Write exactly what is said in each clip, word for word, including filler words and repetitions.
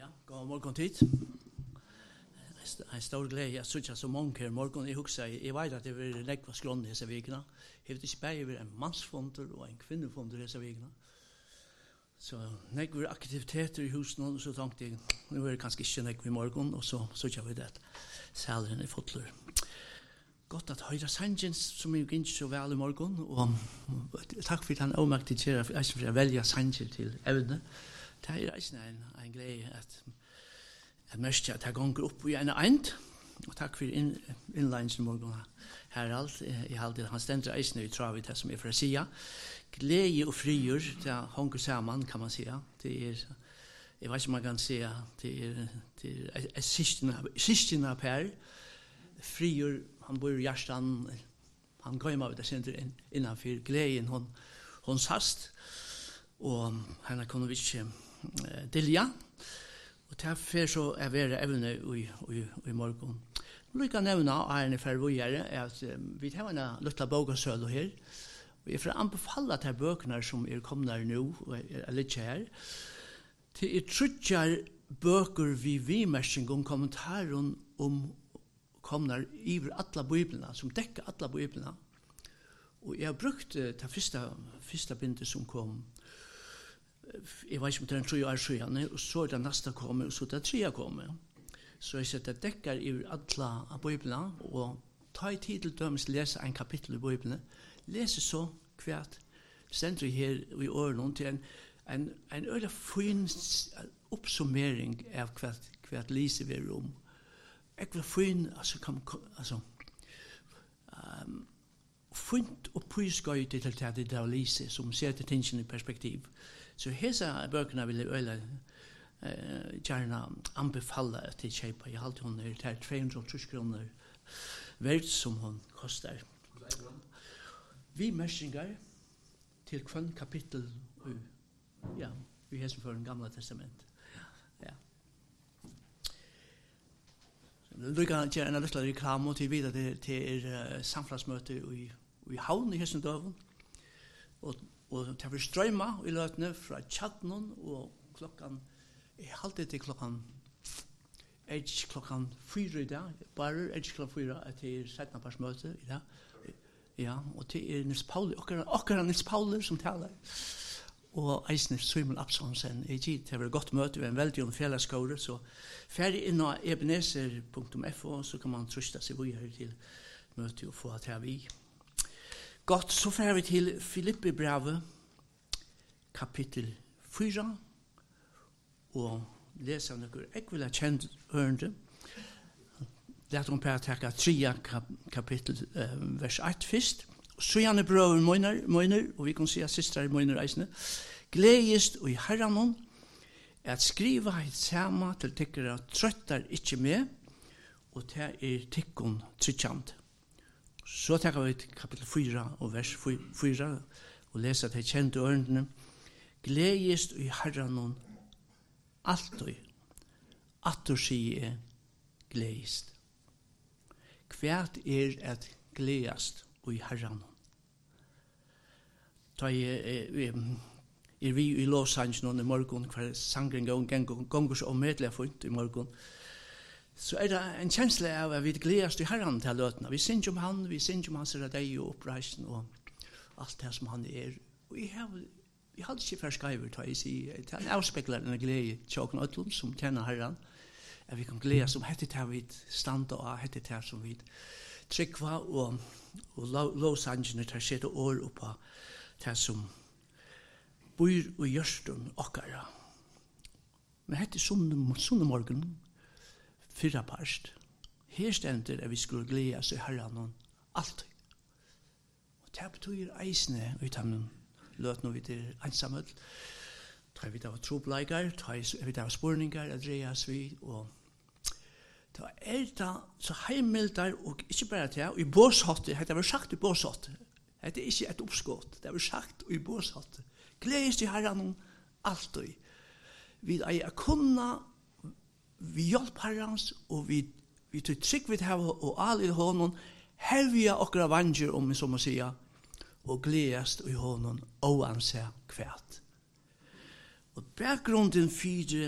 Ja, god morgen tid. En stor glede at sitte så mange her morgen. Jeg husker, jeg vet at det vil legge på skrån disse vikene. Jeg vet ikke bare være en mannsfonder og en kvinnefonder disse vikene. Så når vi aktiviteter i husen, så tenkte jeg, nå er det kanskje ikke når vi i morgen, og så sitter vi det. Sæleren er fotler. Godt at høyre sangen som jeg gikk så vel i morgen, og takk for at han avmaktig til for å velge sanger til evne. Det er en, en glede at at mest at jeg ganger opp i en end, og takk for inn, innleggelsen i morgen, Harald. Jeg halte han stender eisene i trav i det som er for å si. Glede og frigjør, det hanger sammen, kan man si. Det er, jeg vet ikke om man kan si, det er, det er, er sistene av Per. Frigjør, han bor i hjertan, han går med det sender inn, innenfor gleden, hun, hun sast, og henne kunne vi ikke uh, dilja. Og derfor så er vi evne i, i, i morgen. Nå vil jeg nevne Arne Fervojere at um, vi har en lille bogasøl her. Vi er for å anbefale til bøkene som er kommet nå, og er litt her. Til jeg trutjer bøker vi vimersing om kommentaren om kommer iver alle biblene, som dekker alle biblene. Og jeg har brukt uh, det første, første bindet som kom. Jeg vet ikke om det er en tre år siden, og så er det neste kommet, og så er det tre kommet. Så jeg setter dekker i alle av Bibelen, og ta i tid til dømes lese en kapittel i Bibelen, lese så hvert stender her i årene til en, en, en øyelig fin oppsummering av hvert, hvert lise vi er om. Jeg vil fin, altså, kan, altså um, fint og pysgøy til det det er lise, som ser til tingene i perspektiv. Så hese bøkene vil jeg øyne uh, gjerne anbefale til kjøpe. Jeg halte hun er til tre hundre og tre kroner verdt som hun koster. Vi mersinger til kvann kapittel uh, ja, vi hese for den gamle testament. Ja. Du kan gjøre en liten reklame til videre til, til uh, samfunnsmøte i, i havn i hessen døven. Og Og det var strømma i løtene fra Tjadnon, og klokkan, jeg halte til klokkan, ikke klokkan fyra i dag, bare ikke klokkan fyra til setnaparsmøte i dag. Ja, og det er Nils Pauli, akkurat Nils Pauli som taler. Og eisne Simon Absalonsen, jeg gitt, det var et godt møte, vi er en veldig om fjellerskåre, så ferdig inn på ebenezer punktum f o, så kan man trusta seg videre til møte og få til vi. Godt, så får vi til Filippi brevet, kapittel fyra, og leser noe jeg vil ha kjent ørende. Lett om Per takke tredje kapittel, uh, vers ett først. Så gjerne brøver møyner, og vi kan si at sistere møyner reisende, gledest og i herren at skriva et sama til tikkere trøttar ikke med, og det er tikkun trykkjant. Så tar vi til kapittel fyra og vers fyra og leser til kjente ørendene. Gledest i herren alltid, at du sier gledest. Hvert er at gledest i herren. Da er, er vi i lovsangen i morgen, hver sangren ganger så omedelig funnet i morgen, så er det en kjensle av at vi gleder i Herren til løtene. Vi synger om han, vi synger om hans radei og oppreisen og alt det som han er. Og jeg har, jeg har ikke først skriver til å si, til en avspekler en glede til åkken ødlund som tjener Herren, at vi kan glede som hette til vi standa og hette til som vi tryggva og, og lovsangene til å sette år oppa til som bor i gjørsten okkara. Men hette sunne morgen, fyrra parst. Her stender at vi skulle glede oss i herren alltid. Og det betyr eisne utan løt når vi er ensamhet. Da vi da trobleikar, da vi da spurningar, at dreas vi, og da er det så heimildar, og ikke bare til, og i båshotte, det var sagt i båshotte, det er ikke et oppskått, det var sagt i båshotte. Gledes i herren alltid. Vi er kunna vi hjelp herrens, og vi, vi tog trygg vidt her, og alle i hånden, hevja okra vanger, om vi så må sige, og gledest i hånden, og anse kvært. Og bakgrunden fyrir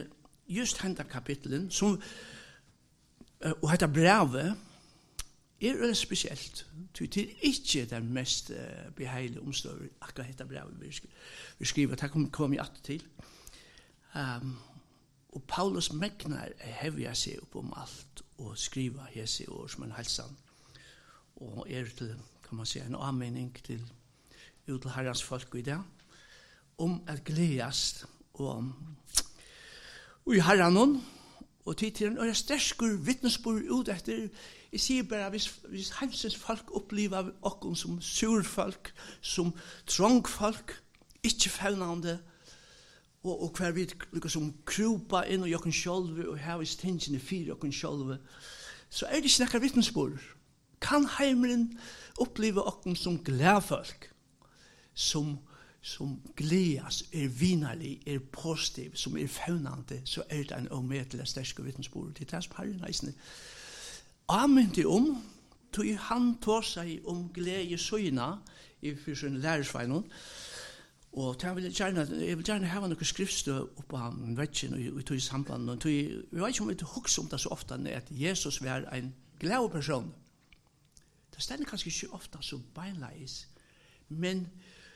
just henta kapitlen, som, og hetta brevet, er veldig spesielt. Det er ikke den mest uh, beheilige omstøver, akkurat hetta brevet vi, sk vi skriver, det kommer kom i atter til. Um, og Paulus megnar hevja seg opp om alt, og skriva hese år som en halsan, og er til, kan man si, en avmening til ut til herrens folk i det, om at gledes, og, og i herren, og tid til en øyne stersker vittnesbord ut etter. Jeg sier bare, hvis, hvis heimsens folk opplever okken som surfolk, som trongfolk, ikke fevnande, og, og hver vi liksom krupa inn og jokken sjolve, og her hvis tingene fire jokken sjolve, så er det ikke nekker vittnesbord. Kan heimeren oppleve okken som gledfolk, som som gledes, er vinarlig, er positiv, som er fevnande, så er det en omedelig sterske vittnesbord. Det er det som herren reisende. Amen til om, tog han tog seg om glede søgna i sin lærersveinen, og jeg vil gjerne, jeg vil gjerne hava noen skriftstø oppe av veggen og i tog samband, og jeg vet ikke om jeg husker om det så ofte, at Jesus var en glede person. Det stender kanskje ikke ofte så beinleis, men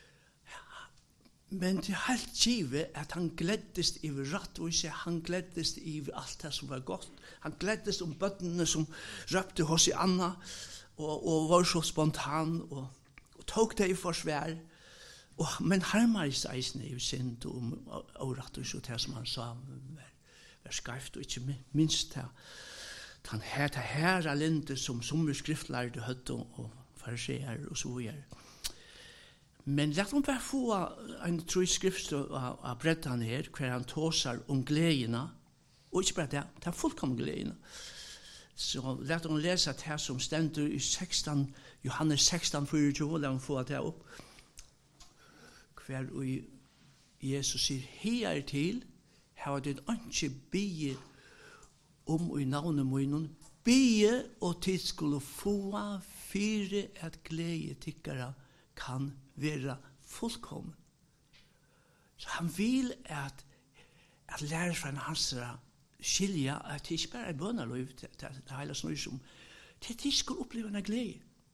Men det er helt givet at han gleddest i rattvise, han gleddest i alt det som var godt. Han gleddest om bøttene som røpte hos i Anna, og, og var så spontan, og, og tok det i forsvær. Og, men harmar i seisene i synd om og rattvise, og det som han sa var, var skarft, og ikke minst det. Han hette herre linde som sommer skriftlærde høtte og fariseer og så videre. Men lagt om bare få en tro skrift av Brettan her, hver han tåsar om gledene, og ikke bare det, det er fullkommen gledene. Så lagt om lese at her som stender i sexton, Johannes sexton fireogtjúgu, la om få det opp, hver og Jesus sier, her til, her var det ikke bie om og i navnet munnen, bie og tid skulle få fire at glede tikkere kan være fullkommen. Så han vil at, at lære fra hans skilja at det ikke bare er bønnerløy til det hele snøy som til at de skulle oppleve en glede.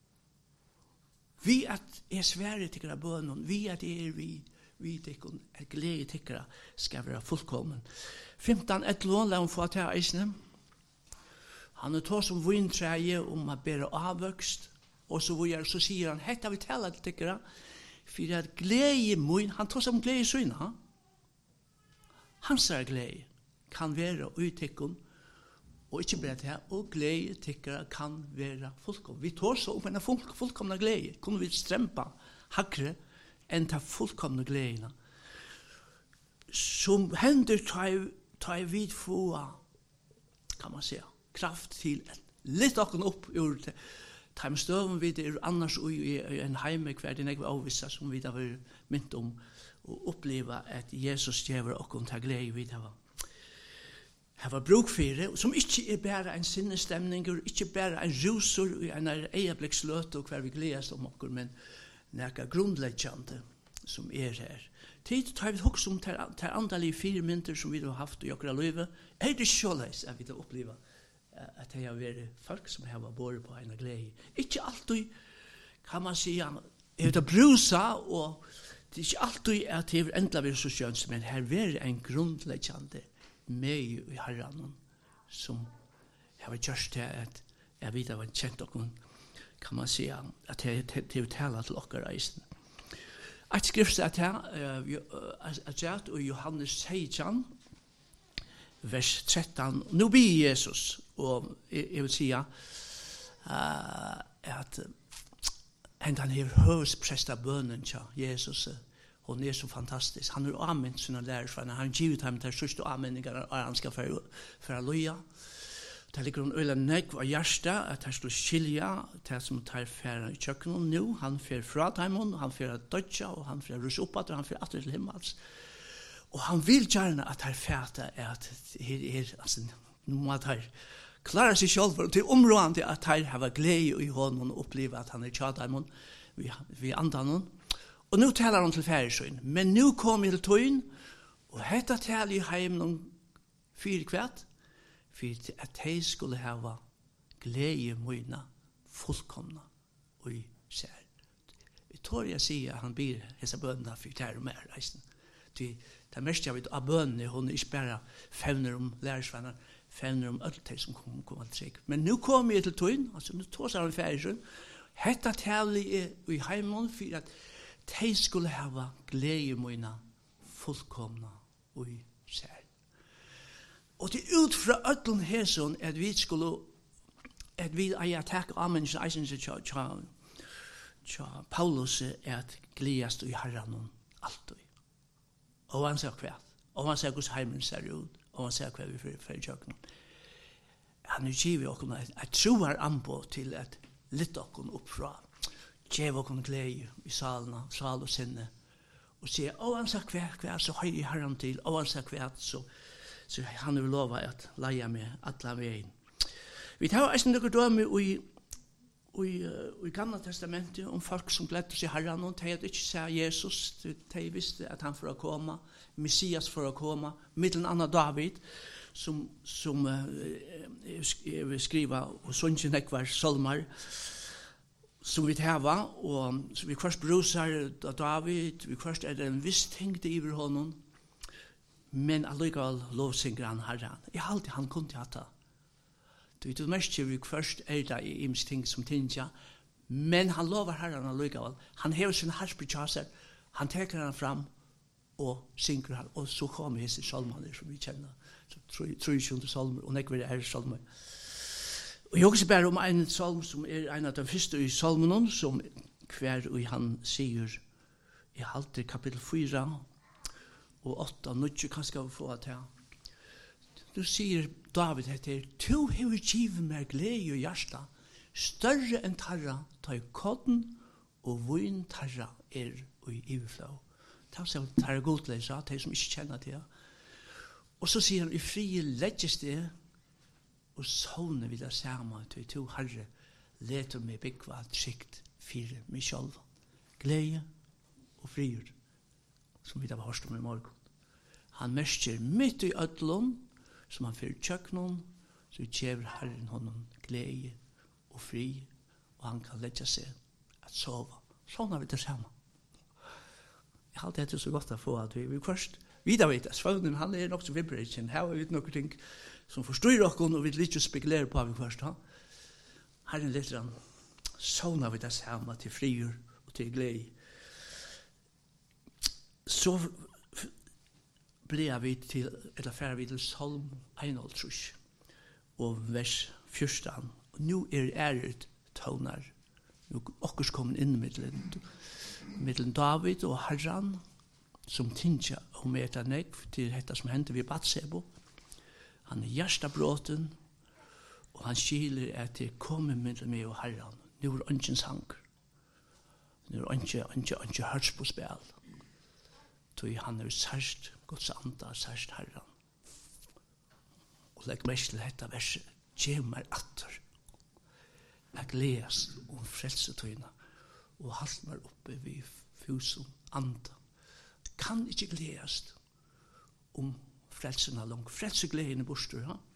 Vi at er svære tikkere bønnen, vi at er vi, vi tikkere, at glede tikkere skal være fullkommen. femton ett lån la hun få til eisene. Han er tog som vintreie om å bære avvøkst, og så, vi er, så sier han, hetta vi taler til tikkere, for at glede mun, han tar som glede syne, ha? Hans er glede kan være utikken, og ikke bare det, og glede tikkere kan være fullkommen. Vi tar så om en full, fullkomne glede, kunne vi strempa hakre enn ta fullkomne gledene. Som hender tar jeg vid få, kan man si, kraft til litt okken opp ur det, ta med støven vid er annars i en heime hver den jeg var avvisa som vi da var mynt om å oppleve at Jesus gjør okkom til glede vid det var. Det var brukfire, som ikke er bare en sinnestemning, ikke bare en rusur i en eieblikksløte og hver vi gledes om okkur, men nekka grunnleggjande som er her. Tid tar vi hos om til andalige fire mynter som vi har haft i okra løyve, er det sjåleis at vi da oppleva at det har vært folk som har vært på en glede. Ikke alltid, kan man si, er det brusa, og det er ikke alltid at det er enda vært så skjønt, men her er en grunnleggjande med i herren, som har gjort det at jeg vet av en kjent okkur, kan man si, at det er tala til okkar reisen. Et skrift er til, at jeg og Johannes seksten, vers tretton, nå blir Jesus, og jeg vil si uh, at han har høvespresta bønnen til Jesus, og han er så fantastisk. Han er anvendt sine lærersvenner, han har givet ham til største anvendinger av han skal for å løye. Det ligger en øyne negv av hjertet, at han skal skilja til som tar færa i kjøkkenen nå. Han fer fra dem, han fer dødja, og han fer russe opp, og han fer atter til himmels. Og han vil gjerne at han fæta er at her er, altså, nå må han klare seg selv, og til områdende at han har glede i hånden og oppleve at han er tjadamon vi, vi andan. Og nå taler han til færesøyn, men nå kom jeg til tøyen, og hetta taler i heimen Fyre kvært, for at de skulle hava glede møyna fullkomna og i sær. Vi tror jeg sier at han blir hese bønene for tær og mer reisen. Det er mest jeg vet av bønene, hun er ikke bare fevner om lærersvenner, fevner om alt det som kommer kom til seg. Men nå kommer jeg til tøyen, altså nå tog seg han ferdig, hetta tali er i heimån for at de skulle hava glede møyna fullkomna og i sær. Og til ut fra ødlen hæson at vi skulle at vi eier takk amenns eisen til tja, tja, tja Paulus at gledast i herran alltid. Og han sier hva. Og han sier hvordan heimen ser ut. Og han sier hva vi fyrir tjøkken. Han er givet okkur et troar anbå til at litt okkur oppfra. Gjev okkur glede i salene, sal og sinne. Og sier, og han sier hva, hva, så høyre i herran til. Og han sier hva, så så han vil lova at leia med alla veien. Vi tar eisen noen døme i, i, i Gamla testamentet om folk som gledde seg herran, og de hadde ikke sett Jesus, de visste at han får komme, Messias får komme, mittelen anna David, som, som uh, skriva og sunnsyn ekvar solmar, som vi tava, og så vi først brusar David, vi først er det en viss ting det iver honom, men allikevel lovsynger han herren. Jeg har alltid han kunne hatt det. Du vet, mest vi først er det i ims ting som tinja, men han lover herren allikevel. Han hever sin harspetjaser, han teker han fram og synger han, og så kommer hese salmene som vi kjenner. Så trojkjunde salmer, og nekver er salmer. Og jeg også bare om en salm som er en av de første i salmene, som hver og han sier i halte kapittel fyra, og åtta, nødje kan skal vi få at her. Du sier David heter, «Tu hever givet meg glede og hjärsta, større enn tarra, ta i kodden, og vun tarra er i iverflå.» Det er som tarra godlesa, de som ikke kjenner det. Og så sier han, «I frie legges det, og sovne vil jeg samme, til to herre, leter meg byggva trygt fire meg selv. Glede og frier, som vi da var hørst om i morgen. Han mestjer mitt i ødlom, som han fyrir tjøknon, så gjever Herren honom glede og fri, og han kan letja seg at sova. Sånn har vi det samme. Jeg har alltid hatt det så godt å få at vi, vi først videre vet at svøvnen, han er nok så vibration. Her har vi noen ting som forstår okken, og vi litt spekulere på vi først. Ha? Herren letter han, sånn har vi det samme til frier og til glede. Så blir vi til, eller færre vi til Salm einhaldtrus og vers fjørstan. Og nå er æret tånar. Nå er okkurs kommet inn middelen, middelen David og Herran, som tinja og meta negv til dette som hendte ved Batsebo. Han er hjertabråten, og han skiler at det kommer middelen med og Herran. Nå er ønsken sanger. Nå er ønsken, ønsken, ønsken hørs på spil. Tog han er særst Guds anda, særst herran. Og legg mest til dette verset, gjev meg atter. Jeg gledes om frelsetøyna, og halt meg oppe ved fusen anda. Jeg kan ikke gledes om frelsena langt. Frelsegleden er bostur, ja.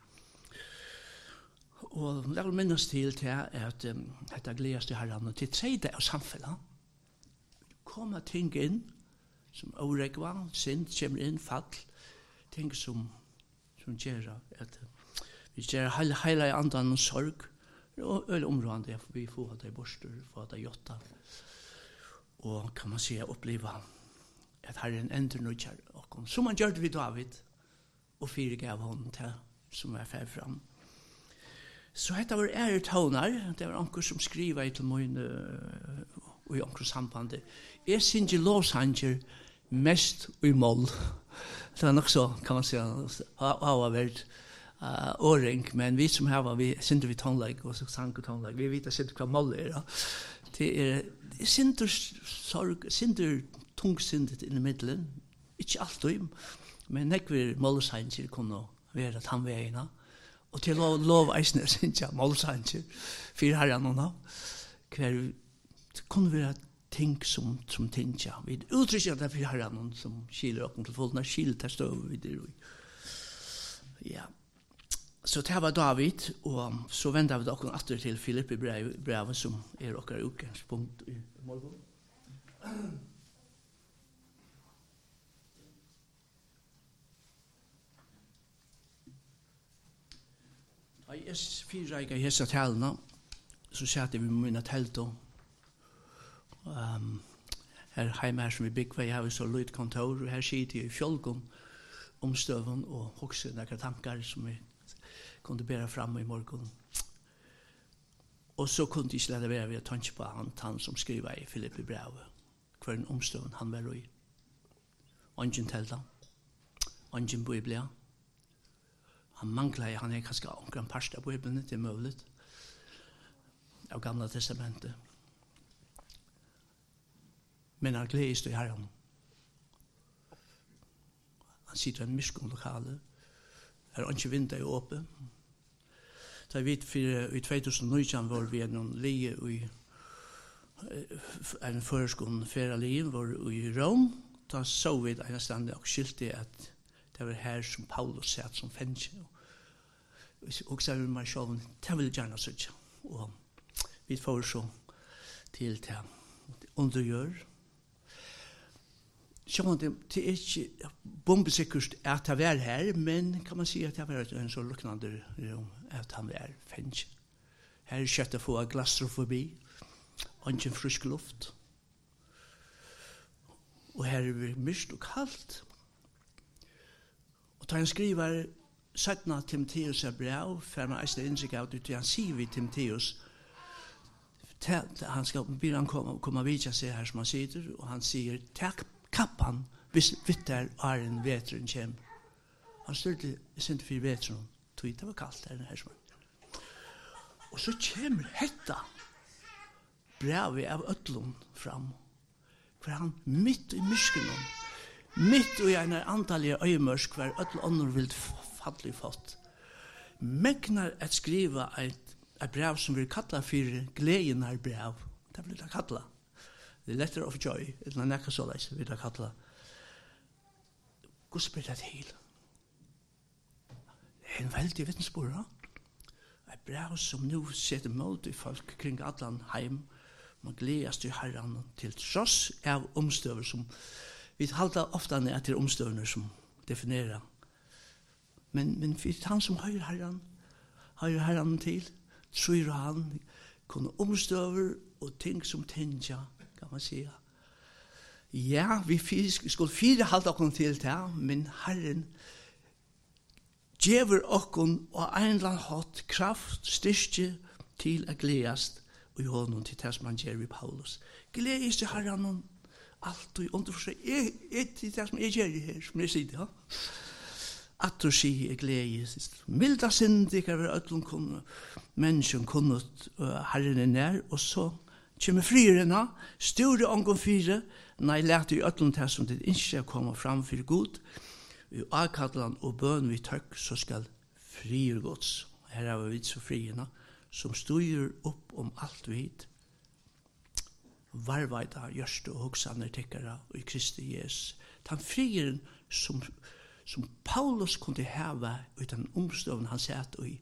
Og det vil minnes til til at um, dette gledes til herran, og til tredje av samfunnet. Kommer ting inn, som åregva, synd, kommer inn, fall, ting som, som gjør at vi gjør hele, hele andan og sorg, og øle områdene, for vi får det borster, får det jotta, og kan man si, oppleva at Herren ender noe kjær, som han gjør det ved David, og fire gav hånden til, som er fer fram. Så dette var ære tånar, det var anker som skriver til mine, og i anker sambandet. Jeg synes ikke lovsanger mest i mål. Det er nok så, kan man si, av vært uh, åring, men vi som har, vi synes vi tånlegg, og så sang og tånlegg, vi vet ikke hva mål er. Ja. Det er, det synes sorg, synes tungsindet inn i middelen, ikke alltid, men nekver målsanger kunne være tannveiene, og til å lov eisne, synes jeg, målsanger, for herren og nå, hver det kunne være ting som, som tinja. Vi uttrykker det for herren som kiler okken til folk, når kiler til støv videre. Ja. Så det var David, og så venter vi dere atter til Filippi brevet, som er dere utgangspunkt i morgen. Da jeg fyrer i hese talene, så satt jeg ved mine telt og um, her hjemme her som vi bygger, jeg har så løyt kontor, og her sitter jeg i fjolken omstøven og hokser noen tanker som jeg kunde bära fram i morgon. Och så kunde jag släda vara vid tanke på han, han som skriver i Filippi brevet. Hver en omstånd han var i. Ingen telta. Ingen biblia. Han manglar, han är kanske omkring parst av bibeln, det är möjligt. Av gamla testamentet. Men han gläds i Herren. Han sitter i en myskon lokale. Her er ikke vinter i åpent. Da vi i tjugohundranitton var vi en lie i en føreskående ferielige var i Rom. Da så vi en stand og skilte at det var her som Paulus satt som fengt. Og så var vi meg selv, det vil jeg gjerne sitte. Og vi får så til det undergjør. Så det, det er ikke bombesikkert at det var her, men kan man si at det var en så lukkende rom at han var fengt. Her er kjøtt å få glastrofobi, og ikke frisk luft. Og her er det mørkt og kaldt. Og da han skriver Sætna Timotheus er brev, for man er innsikt av det, han sier vi Timotheus, han skal be han komme, komme videre seg her som han sitter, og han sier, takk kappan, hvis vitter er en vetren kjem. Han styrte, jeg sendte for vetren, tog det var kaldt her, her som og så kommer hetta brevet av Øtlund fram, for han mitt i myskenen, mitt i en antallige øymørsk, hver Øtlund ånder vil fattelig fått, megnar at skriva et, et brev som vi kallar for gledenar brev, det blir det kallar. The letter of joy, eller nekka så leis, vil jeg kalla. Hvor spør det til? Det er en veldig vittnesbord, ja? Et brev som nu setter mål i folk kring allan heim, man gledes til herran til tross av omstøver som, vi halter ofte an etter omstøvene som definerer. Men, men for han som høyr herran, høyr herran til, tror han kunne omstøver og ting som tenja, kan man säga. Ja, vi skulle fire halda okkur til det, men Herren gjever okkur og en eller annen hatt kraft, styrke til å gledast og i hånden til det som han gjør i Paulus. Gledes til Herren alt og underforstå. Jeg er til det som jeg gjør i her, som jeg sier, ja. At du sier jeg gledes. Milda syndiker vil ødlom kunne, mennesken kunne Herren er nær, og så kjemme frierena, store ångon fire, nei lærte i øtlund her som det ikke kommer fram for god, i akadlan og bøn vi tøkk, så skal frier gods. Her er vi så frierena, som styrer opp om alt vid, varvaida, gjørste og hoksane tekkara, og i Kristi Jesus. Den frieren som, som Paulus kunne heva utan omstøvn han satt i,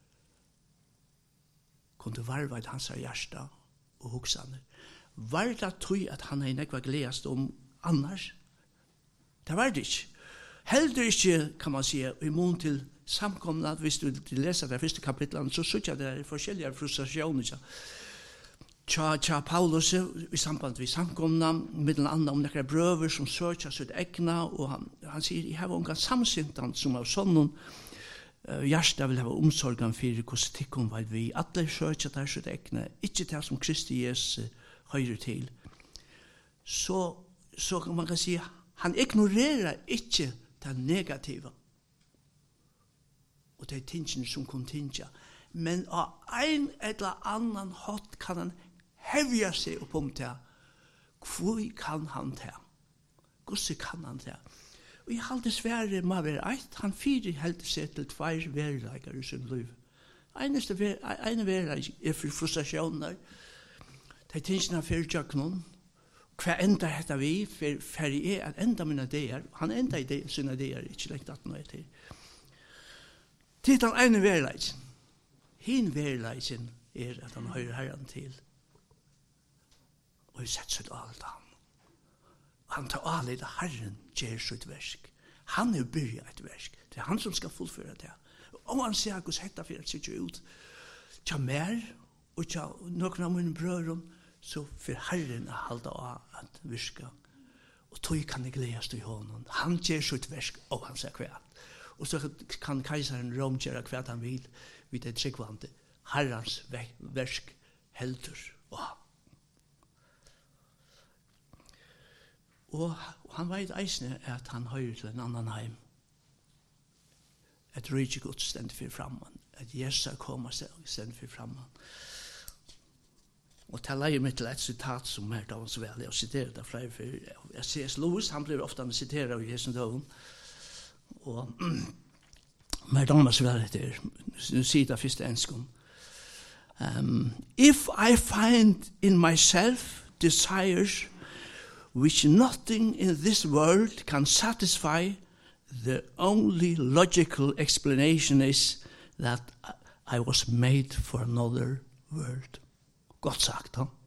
kunne varvaida hans hjärsta og hoksane. Var det tog at han er nekva gledast om annars? Det var det ikke. Heldur ikke, kan man si, i mån til samkomna, hvis du leser det første kapitlet, så synes jeg det er forskjellige frustrasjoner. Tja, tja Paulus, i samband med samkomna, middelen andre om nekra brøver som søker sitt egna, og han, han sier, jeg har unga samsintan som av sånn, Uh, Gjersta vil ha omsorgen for hvordan tikkum var vi. Alle søker der sitt egna, ikke det som Kristi Jesus høyrer til. Så, så kan man kan si, han ignorerer ikke det negativa. Og det er tingene som kan tinga. Men av en eller annan hatt kan han hevja seg opp om det. Hvor kan han det? Hvordan kan han det? Og jeg halte svære må være eit. Han fyrer helt seg til tveir verleikar i sin liv. Eineste ver, ene verleik er for frustrasjoner. Det er tingene for jaknon. Hva enda hetta vi? For, for jeg er enda mine ideer. Han enda i sine ideer, ikke lengt at noe til. Til den ene verleisen. Hin verleisen er at han hører Herren til. Og vi setter seg alt han. Han tar alle det Herren gjør sitt versk. Han er byrja et versk. Det er han som skal fullføre det. Og han sier hvordan hetta for at sitter ut. Tja mer, og tja noen av mine brødre, så for Herren er halda av at virka. Og tog kan det gledes i hånden. Han gjør sitt versk, og han sier hva. Og så kan keiseren Rom gjøre hva han vil, vid det tryggvante. Herrens versk heldur. Wow. Og han vet eisne at han hører til en annan heim. At rydde Gud stendt for framman. At Jesus kommer stendt for framman. Og det leier meg til et citat som er da så vel. Jeg siterer det flere for C S Lewis, han blir ofte siteret av Jesu døven. Og mer damer så vel etter. Nu sier det første ønsken. Um, If I find in myself desires which nothing in this world can satisfy, the only logical explanation is that I was made for another world. Godt sagt, han.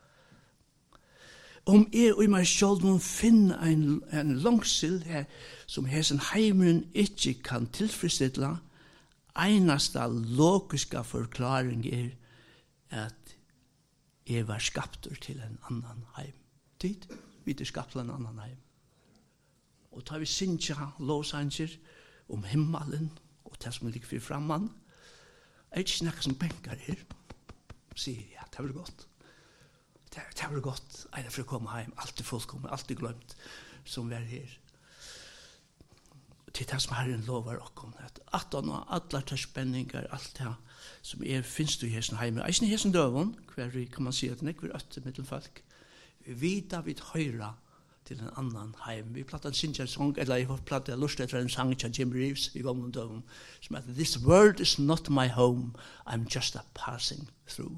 Om jeg og meg selv må finne en, en langsild her, som hesen heimen ikke kan tilfredsstille, eneste logiske forklaring er at jeg var skapt til en annan heim. Tid? Vi er skapt til en annan heim. Og tar vi sinja lovsanger om himmelen og det som ligger for framman, er ikke snakket som benker her. Sier ja, det var godt. Det, det var godt. Eina for å komme heim. Alt er fullkommen, alt er glemt som vi er her. Til det som Herren lover okkom. At at han og alle tar spenninger, alt det som er, finnes du i hessen heim. Eisen i hessen døven, hver kan man si at det ikke er øtte middelfolk. Vi vita vid høyra til en annan heim. Vi platta en sinja sang, eller jeg platta en lust etter en sang til Jim Reeves i gamle døven, som heter This world is not my home, I'm just a passing through.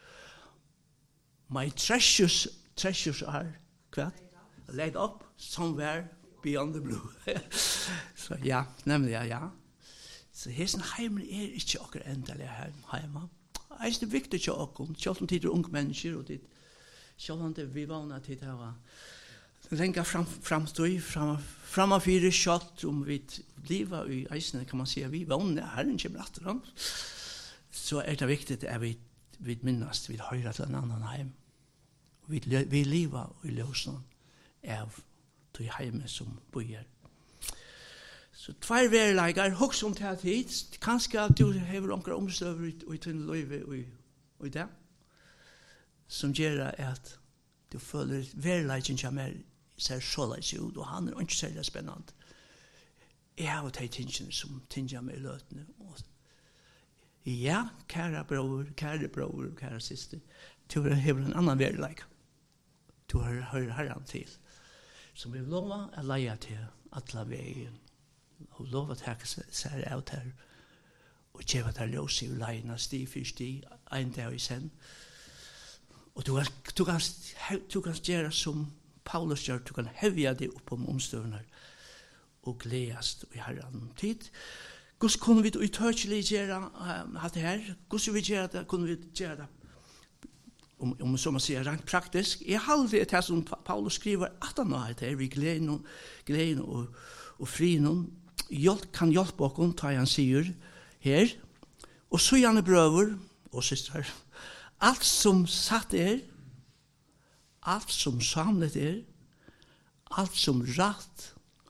My treasures, treasures are, hva? Laid up somewhere beyond the blue. Så ja, nemlig ja, ja. Så hessen heimen er ikke okker endelig heima. Det er viktig til okker, selv om tid er unge mennesker, og tid, selv om det vi vana til det var lenga fram, framstøy, fram, framafyre kjalt om vi liva i eisene, kan man si, vi vana, Herren kommer etter ham. Så er det viktig at vi, vi minnast, vi høyre til en annan heim. Vi, vi liva i løsene av de heime som bor. Så tvær verleikar, hugsa om det hit, kanskje at du hever onker omstøver i, i tynne løyve og, og i det, som gjør at du føler verleikken kommer ser så leis ut, og han er ikke særlig spennende. Jeg har tatt tingene som tingene med løtene. Ja, kære bror, kære bror, kære syster, du har en annan verleik. Du har hørt Herren til, som vi lover å leie til alle veien, og lover å ta seg av her, og gjøre det løs i leiene, sti for sti, en dag i sen. Og du kan, du kan, du kan gjøre som Paulus gjør, du kan hevja det opp om omstøvner, og gledast i Herren tid. Hvordan kunne vi utørselig gjøre um, det her? Hvordan vi gjøre det, kunne vi gjøre det? Om, om så man sier, rent praktisk. Jeg halde det som Paulus skriver, at han har det her, vi gleden og, gleden og, og frien, Hjälp, kan hjelpe oss, ta han sier her. Og så gjerne brøver og søstre, alt som satt er, alt som samlet er, alt som rett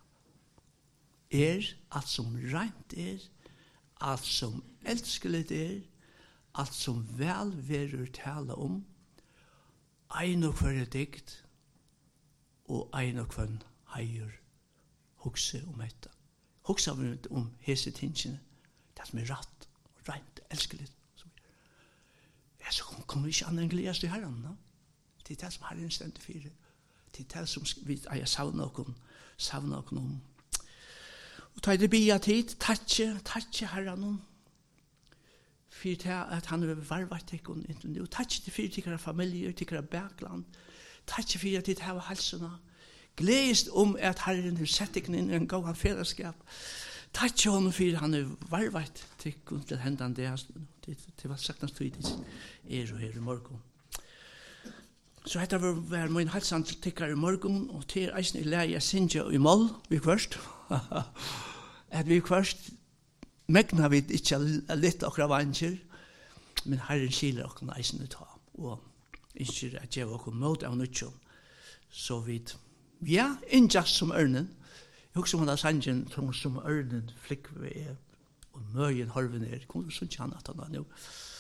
er, alt som rent er, alt som elskelig er, alt som vel verer tale om, ein og hver dikt, og ein og hver heier, hukse om dette. Hukse om hese tingene, det som er rett, og rent, elskelig. Ja, så kommer vi ikke an en gledes til Herren, no? Det er det som Herren stendte fire. Det er det som vi er savnet okken, savnet okken om. Og ta i det bia tid, tatje, tatje Herren om, for det at han vil varvet til okken, og tatje til fire tikkere familier, tikkere bakland, tatje for at de har halsene, gledest om at Herren har sett ikke inn i en god fellesskap, Takk til honom for han er varvet til til hendan det. Det var sagtens tydelig er og her i morgen. Så dette var, var min halsan til tikkar i morgen, og til eisen i leie jeg sinja i mål, vi først. At vi først megna vi ikke litt akkurat vansjer, men Herren kiler okkur eisen ut ha, og ikke at jeg var okkur mot av nødtjon. Så vi, ja, innjast som ørnen, jeg husker om han har sangen som ørnen flikk ved og møyen harven er, kommer du sånn kjann at han har nå.